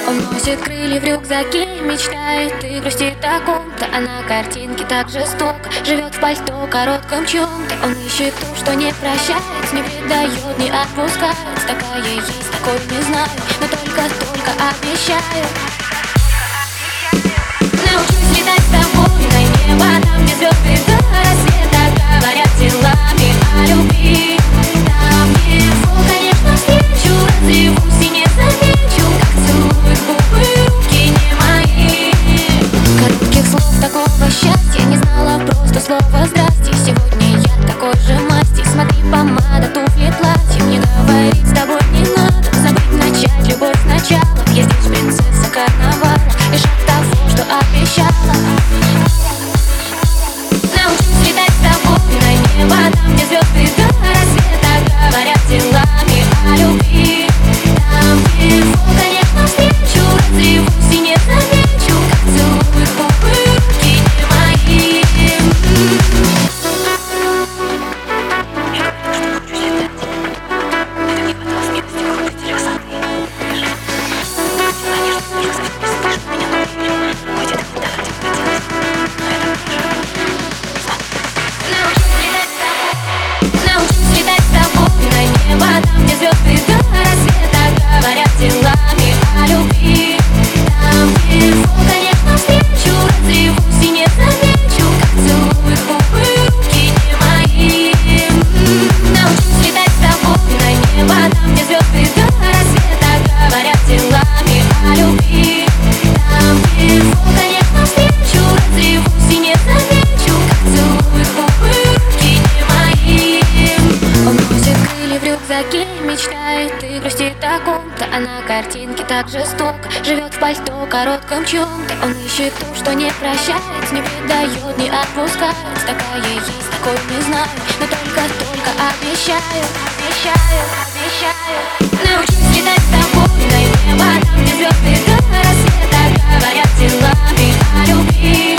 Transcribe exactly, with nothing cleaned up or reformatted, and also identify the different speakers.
Speaker 1: Он носит крылья в рюкзаке, мечтает и грустит о ком-то. А на картинке так жестоко живет в пальто коротком чем-то. Он ищет то, что не прощает, не предает, не отпускает. Такая есть, такой не знаю, но только-только обещаю. Научусь летать с тобой на небо, там где звезды до рассвета говорят телами о любви. Там его, конечно, встречу, разревусь и не замечу, как целуют губы руки не мои. Коротких слов такого счастья не знала, просто слово здрасте. Сегодня я такой же масти, смотри, помада, туфли, платье. Мне говорить с тобой не надо, забыть, начать любовь сначала. Я здесь принцесса карнавала, лишь от того, что обещала. Научусь летать с тобой на небо, там где звезды до рассвета говорят телами о любви. Там его, конечно, встречу, разревусь и не замечу, как целуют губы руки не мои. Там, где звезды до рассвета говорят телами о любви. Там его, конечно, встречу, разревусь и не замечу, как целуют губы руки не мои. Научусь летать с тобой на небо, там, где звезды до рассвета говорят телами о любви. Там его, конечно, встречу, разревусь и не замечу, как целуют губы руки не мои. Он носит крылья в рюкзаке, мечтает и грустит о ком-то. А на картинке так жестоко живет в пальто коротком чем-то. Он ищет то, что не прощает, не предает, не отпускает. Такая есть, такой не знаю, но только-только обещаю, обещаю, обещаю. Научусь летать с тобой на небо, там где звезды до рассвета говорят телами о любви.